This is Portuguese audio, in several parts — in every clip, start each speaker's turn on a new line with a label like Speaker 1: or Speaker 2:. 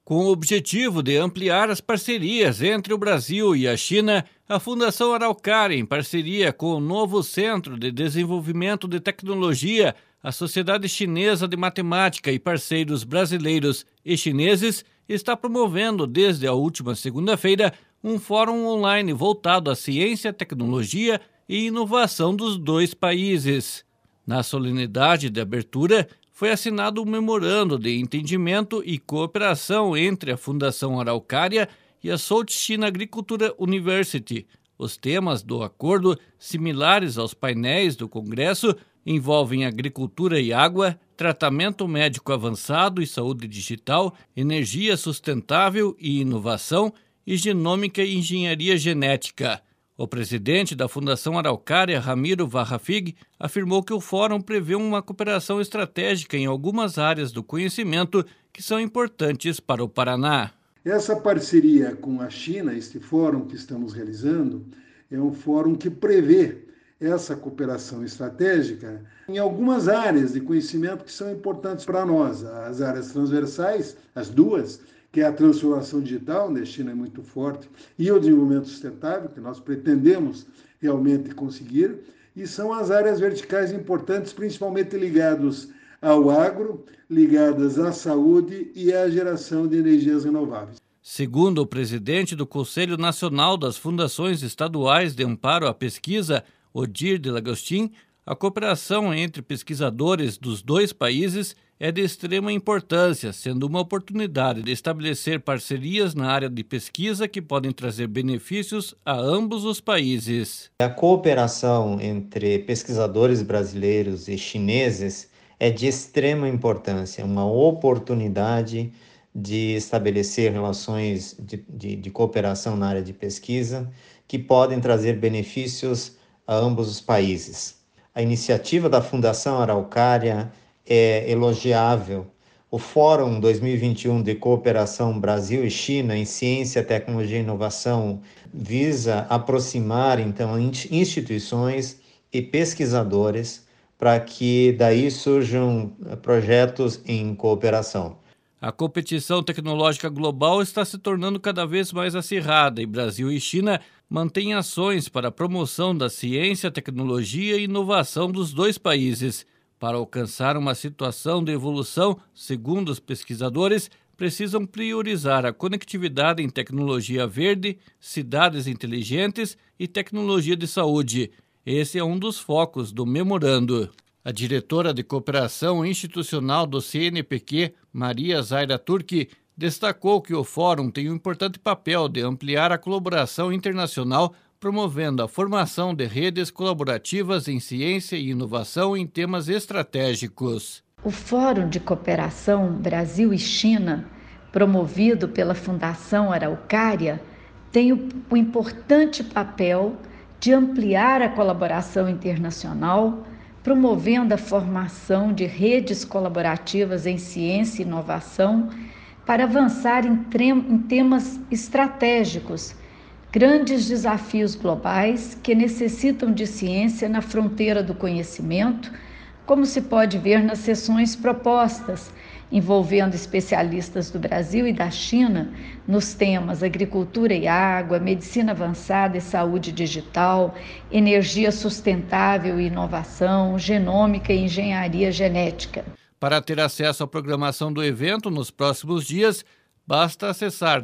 Speaker 1: Com o objetivo de ampliar as parcerias entre o Brasil e a China, a Fundação Araucária, em parceria com o novo Centro de Desenvolvimento de Tecnologia, a Sociedade Chinesa de Matemática e parceiros brasileiros e chineses, está promovendo desde a última segunda-feira um fórum online voltado à ciência, tecnologia e inovação dos dois países. Na solenidade de abertura, foi assinado um memorando de entendimento e cooperação entre a Fundação Araucária e a South China Agriculture University. Os temas do acordo, similares aos painéis do Congresso, envolvem agricultura e água, tratamento médico avançado e saúde digital, energia sustentável e inovação, e genômica e engenharia genética. O presidente da Fundação Araucária, Ramiro Varrafig, afirmou que o fórum prevê uma cooperação estratégica em algumas áreas do conhecimento que são importantes para o Paraná.
Speaker 2: Essa parceria com a China, este fórum que estamos realizando, é um fórum que prevê essa cooperação estratégica em algumas áreas de conhecimento que são importantes para nós. As áreas transversais, as duas, que é a transformação digital, onde a China é muito forte, e o desenvolvimento sustentável, que nós pretendemos realmente conseguir, e são as áreas verticais importantes, principalmente ligadas ao agro, ligadas à saúde e à geração de energias renováveis.
Speaker 1: Segundo o presidente do Conselho Nacional das Fundações Estaduais de Amparo à Pesquisa, Odir de Lagostin, a cooperação entre pesquisadores dos dois países é de extrema importância, sendo uma oportunidade de estabelecer parcerias na área de pesquisa que podem trazer benefícios a ambos os países.
Speaker 3: A cooperação entre pesquisadores brasileiros e chineses é de extrema importância, uma oportunidade de estabelecer relações de cooperação na área de pesquisa que podem trazer benefícios a ambos os países. A iniciativa da Fundação Araucária é elogiável. O Fórum 2021 de Cooperação Brasil e China em Ciência, Tecnologia e Inovação visa aproximar, então, instituições e pesquisadores para que daí surjam projetos em cooperação.
Speaker 1: A competição tecnológica global está se tornando cada vez mais acirrada e Brasil e China mantêm ações para a promoção da ciência, tecnologia e inovação dos dois países. Para alcançar uma situação de evolução, segundo os pesquisadores, precisam priorizar a conectividade em tecnologia verde, cidades inteligentes e tecnologia de saúde. Esse é um dos focos do memorando. A diretora de Cooperação Institucional do CNPq, Maria Zaira Turki, destacou que o fórum tem um importante papel de ampliar a colaboração internacional, promovendo a formação de redes colaborativas em ciência e inovação em temas estratégicos.
Speaker 4: O Fórum de Cooperação Brasil e China, promovido pela Fundação Araucária, tem o importante papel de ampliar a colaboração internacional, promovendo a formação de redes colaborativas em ciência e inovação para avançar em temas estratégicos, grandes desafios globais que necessitam de ciência na fronteira do conhecimento, como se pode ver nas sessões propostas, envolvendo especialistas do Brasil e da China nos temas agricultura e água, medicina avançada e saúde digital, energia sustentável e inovação, genômica e engenharia genética.
Speaker 1: Para ter acesso à programação do evento nos próximos dias, basta acessar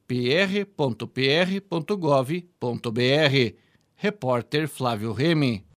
Speaker 1: www.fappr.pr.gov.br. Repórter Flávio Remy.